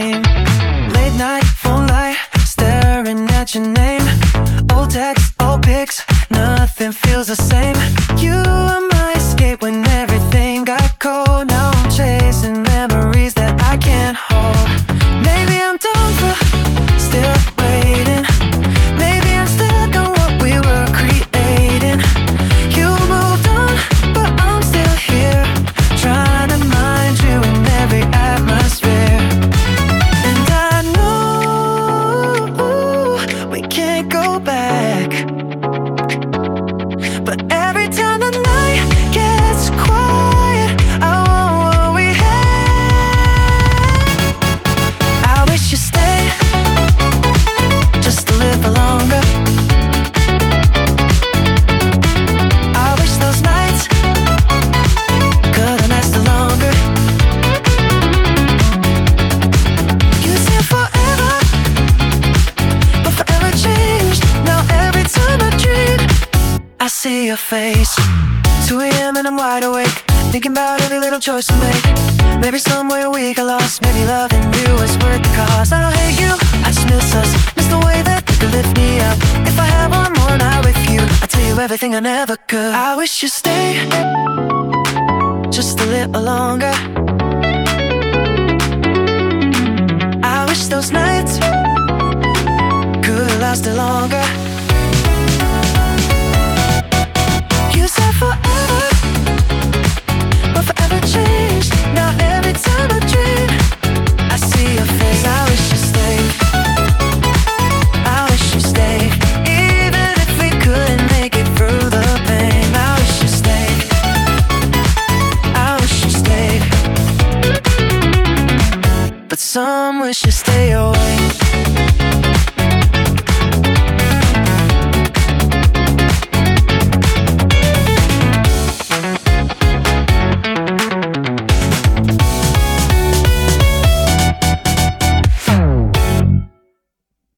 game. Late night, phone light, staring at your name. Old texts, old pics, nothing feels the same. You were my escape when everything got cold. Now I'm chasing memories that I can't hold. Maybe I'm done for still waiting. Maybe I'm stuck on what we were creating. You moved on, but I'm still here, trying to mind you in every atmosphere. And I know we can't go back, but every time the night gets quiet, I want what we had. I wish you stayed just a little longer. I wish those nights could've lasted longer. You said forever, but forever changed. Now every time I dream, I see your face. 2 a.m. and I'm wide awake, thinking about every little choice I make. Maybe somewhere we got lost, maybe loving you is worth the cost. I don't hate you, I just miss us, miss the way that you could lift me up. If I had one more night with you, I'd tell you everything I never could. I wish you stayed just a little longer. I wish those nights could've lasted longer. You said forever, but forever changed. Now every time I dream, I see your face. I wish you stayed, I wish you stayed. Even if we couldn't make it through the pain, I wish you stayed, I wish you stayed. But some wish you stay away.